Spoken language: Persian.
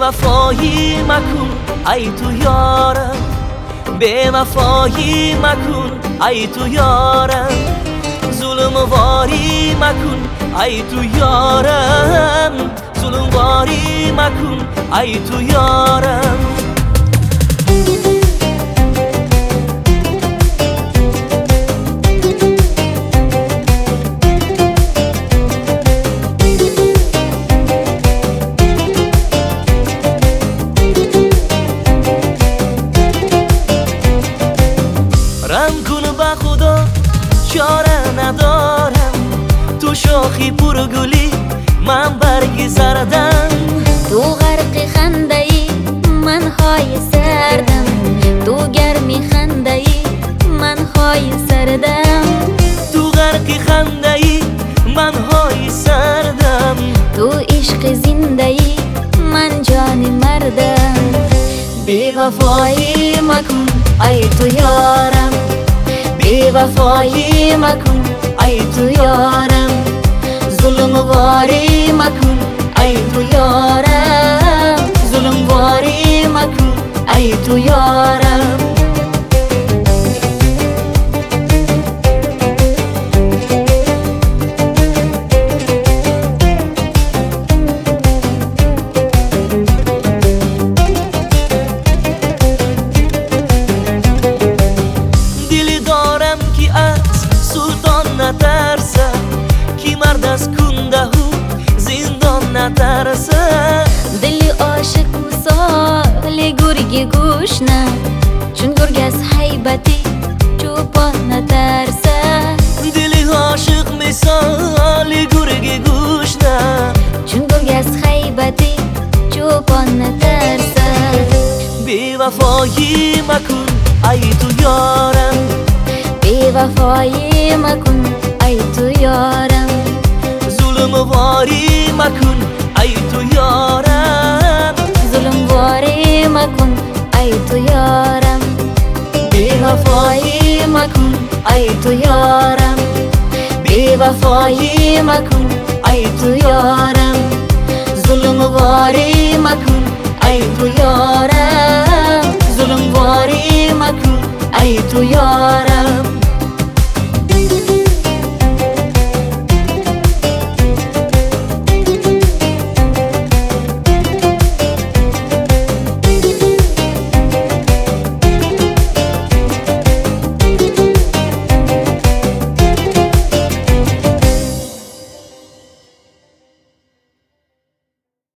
بی‌وفایی مکن ای تو یارم، بی‌وفایی مکن ای تو یارم، ظلم واری مکن ای تو یارم، ظلم واری مکن ای تو یارم. چاره ندارم تو شاخی پرگلی من برگ زردم، تو غرق خنده ای من های سردم، تو گرمی خنده ای من های سردم، تو غرق خنده ای من های سردم، تو عشق زنده ای من جان مردم. بی‌وفایی مکن ای تو یارم، بی‌وفایی مکن ای تو یارم، ظلم واری مکن ای تو یارم، ظلم واری مکن ای تو یارم. نترسه کی مرد از کنده و زندان نترسه، دلی عاشق مثال گرگ گوش نه، چون گرگ از حیبتی چوپان نترسه، دلی عاشق مثال گرگ گوش نه، چون گرگ از حیبتی چوپان نترسه. بی‌وفایی مکن ای تو یارم، بی‌وفایی مکن ای تو یارم، ظلم واری مکن ای تو یارم، ظلم واری مکن ای تو یارم. بی‌وفایی مکن ای تو یارم، بی‌وفایی مکن ای تو یارم، ظلم واری مکن ای تو یارم، ظلم واری مکن ای تو یارم.